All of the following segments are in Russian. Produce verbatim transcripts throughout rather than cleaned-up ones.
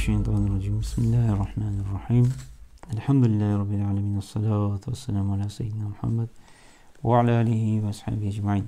Минашшайтанир-раджим. Бисмиллахир-рахманир-рахим. Альхамдулиллахи раббил алямин. Ассалату вассаламу аля сайидина Мухаммад ва аля алихи ва асхабихи аджмаин.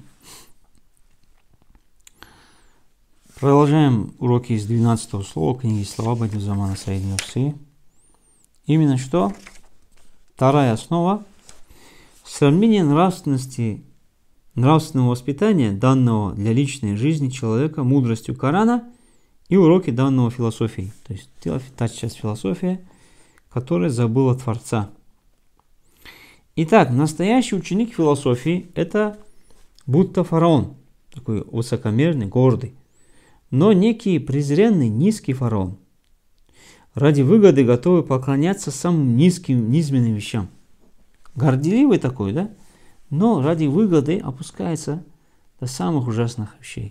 Продолжаем уроки из двенадцатого слова книги «Слова Бади'уз-Замана Саида Нурси». Именно что? Вторая основа. Сравнение нравственности, нравственного воспитания, данного для личной жизни человека мудростью Корана и уроки данного философии. То есть та часть философии, которая забыла Творца. Итак, настоящий ученик философии – это будто фараон, такой высокомерный, гордый, но некий презренный, низкий фараон, ради выгоды готовый поклоняться самым низким, низменным вещам. Горделивый такой, да? Но ради выгоды опускается до самых ужасных вещей.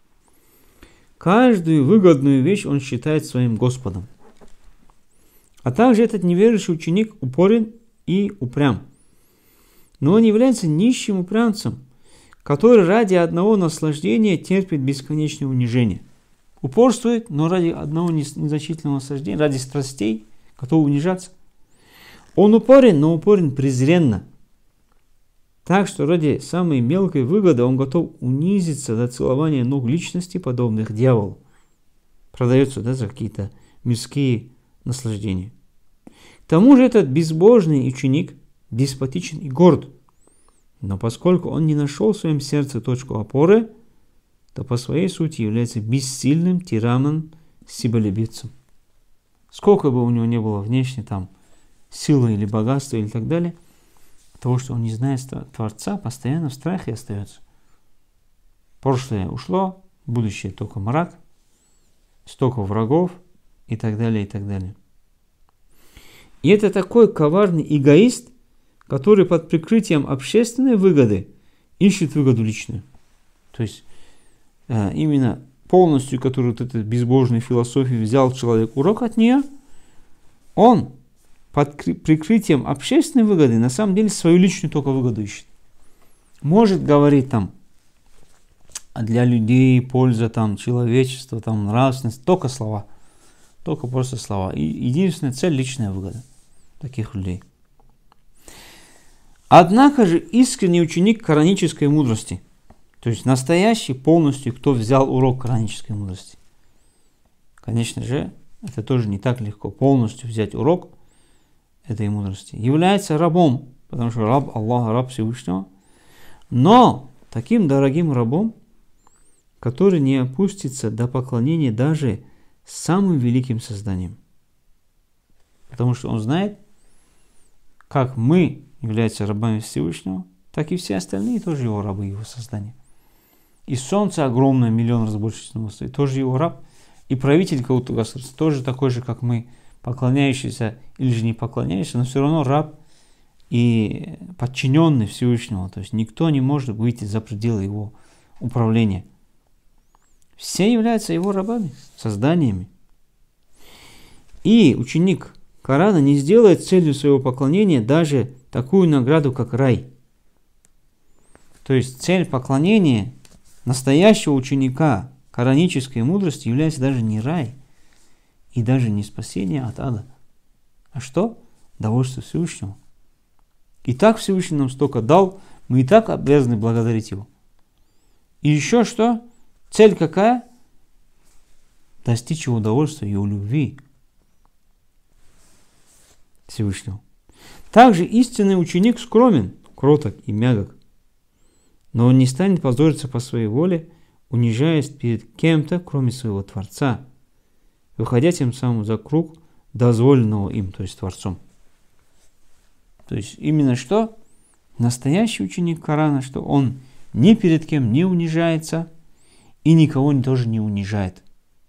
Каждую выгодную вещь он считает своим Господом. А также этот неверующий ученик упорен и упрям. Но он является нищим упрямцем, который ради одного наслаждения терпит бесконечное унижение. Упорствует, но ради одного незначительного наслаждения, ради страстей, готов унижаться. Он упорен, но упорен презренно. Так что ради самой мелкой выгоды он готов унизиться до целования ног личности, подобных дьяволу. Продается, да, за какие-то мирские наслаждения. К тому же этот безбожный ученик деспотичен и горд. Но поскольку он не нашел в своем сердце точку опоры, то по своей сути является бессильным тираном, себялюбивцем. Сколько бы у него не было внешне там силы или богатства или так далее, того, что он не знает Творца, постоянно в страхе остается. Прошлое ушло, будущее только мрак, столько врагов и так далее, и так далее. И это такой коварный эгоист, который под прикрытием общественной выгоды ищет выгоду личную. То есть э, именно полностью, который вот этой безбожной философии взял человек урок от нее, он под прикрытием общественной выгоды на самом деле свою личную только выгоду ищет. Может говорить там для людей польза, там, человечества, там, нравственность, только слова. Только просто слова. И единственная цель – личная выгода таких людей. Однако же искренний ученик коранической мудрости, то есть настоящий полностью, кто взял урок коранической мудрости. Конечно же, это тоже не так легко полностью взять урок этой мудрости. Является рабом, потому что раб Аллаха, раб Всевышнего, но таким дорогим рабом, который не опустится до поклонения даже самым великим созданием. Потому что он знает, как мы являемся рабами Всевышнего, так и все остальные тоже его рабы, его создания. И солнце огромное, миллион раз больше, чем мы, тоже его раб. И правитель какого-то государства тоже такой же, как мы, поклоняющийся или же не поклоняющийся, но все равно раб и подчиненный Всевышнего. То есть никто не может выйти за пределы его управления. Все являются его рабами, созданиями. И ученик Корана не сделает целью своего поклонения даже такую награду, как рай. То есть цель поклонения настоящего ученика коранической мудрости является даже не рай, и даже не спасение от ада. А что? Довольство Всевышнего. И так Всевышний нам столько дал, мы и так обязаны благодарить Его. И еще что? Цель какая? Достичь Его удовольствия, Его любви Всевышнего. Также истинный ученик скромен, кроток и мягок. Но он не станет позориться по своей воле, унижаясь перед кем-то, кроме своего Творца, выходя тем самым за круг дозволенного им, то есть Творцом. То есть именно что? Настоящий ученик Корана, что он ни перед кем не унижается и никого тоже не унижает.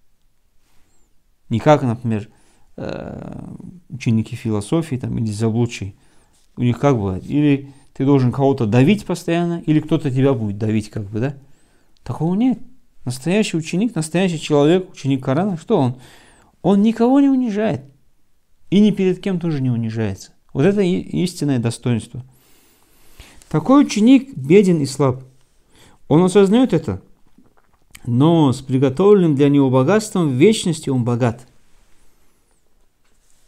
Не как, например, ученики философии там, или заблудшие. У них как бывает? Или ты должен кого-то давить постоянно, или кто-то тебя будет давить, как бы, да? Такого нет. Настоящий ученик, настоящий человек, ученик Корана, что он? Он никого не унижает. И ни перед кем тоже не унижается. Вот это истинное достоинство. Такой ученик беден и слаб. Он осознает это, но с приготовленным для него богатством в вечности он богат.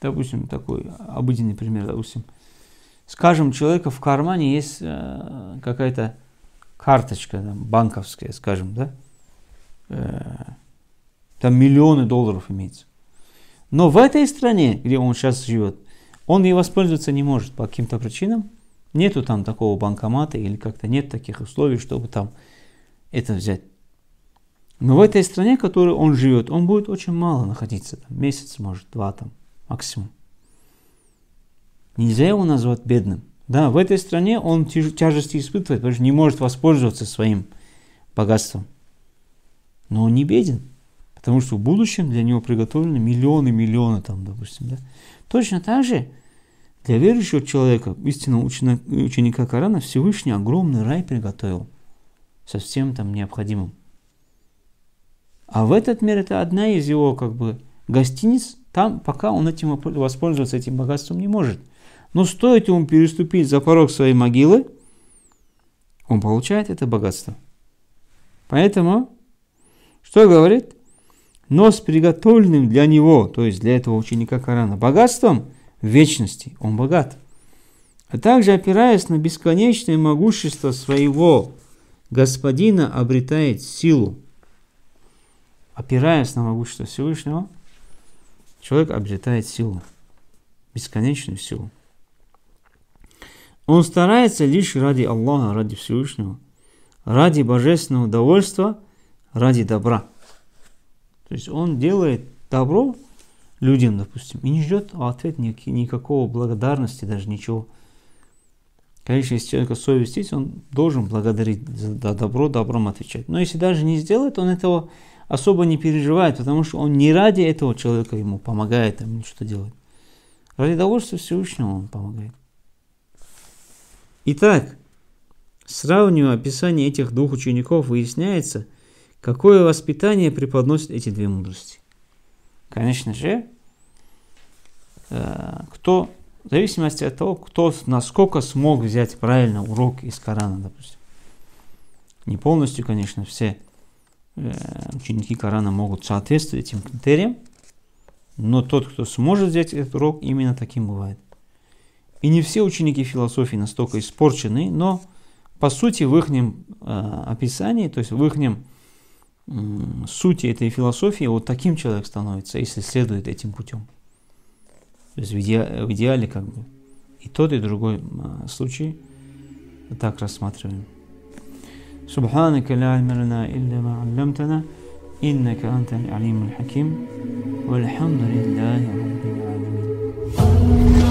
допустим, такой обыденный пример, допустим. Скажем, у человека в кармане есть э, какая-то карточка там, банковская, скажем, да? Э, там миллионы долларов имеется. Но в этой стране, где он сейчас живет, он ей воспользоваться не может по каким-то причинам. Нету там такого банкомата или как-то нет таких условий, чтобы там это взять. Но в этой стране, в которой он живет, он будет очень мало находиться. Там, месяц, может, два там максимум. Нельзя его назвать бедным. Да, в этой стране он тяж- тяжести испытывает, потому что не может воспользоваться своим богатством. Но он не беден, потому что в будущем для него приготовлены миллионы, миллионы там, допустим. Да? Точно так же для верующего человека, истинного ученика, ученика Корана, Всевышний огромный рай приготовил со всем там необходимым. А в этот мир это одна из его как бы гостиниц, там пока он этим воспользоваться этим богатством не может. Но стоит ему переступить за порог своей могилы, он получает это богатство. Поэтому, что говорит? Но с приготовленным для него, то есть для этого ученика Корана, богатством в вечности он богат. А также, опираясь на бесконечное могущество своего Господина, обретает силу. Опираясь на могущество Всевышнего, человек обретает силу, бесконечную силу. Он старается лишь ради Аллаха, ради Всевышнего, ради божественного довольства, ради добра. То есть он делает добро людям, допустим, и не ждет в ответ никакого благодарности, даже ничего. Конечно, если человека совесть есть, он должен благодарить за добро, добром отвечать. Но если даже не сделает, он этого особо не переживает, потому что он не ради этого человека ему помогает, ему что делает. Ради довольства Всевышнего он помогает. Итак, сравнивая описание этих двух учеников, выясняется, какое воспитание преподносят эти две мудрости. Конечно же, кто, в зависимости от того, кто насколько смог взять правильно урок из Корана, допустим. Не полностью, конечно, все ученики Корана могут соответствовать этим критериям, но тот, кто сможет взять этот урок, именно таким бывает. И не все ученики философии настолько испорчены, но по сути в их э, описании, то есть в их э, сути этой философии, вот таким человек становится, если следует этим путем. То есть в, иде, в идеале как бы и тот, и другой э, случай так рассматриваем. سبحانك لا علم لنا إلا ما علمتنا إنك أنت العليم الحكيم والحمد لله رب العالمين.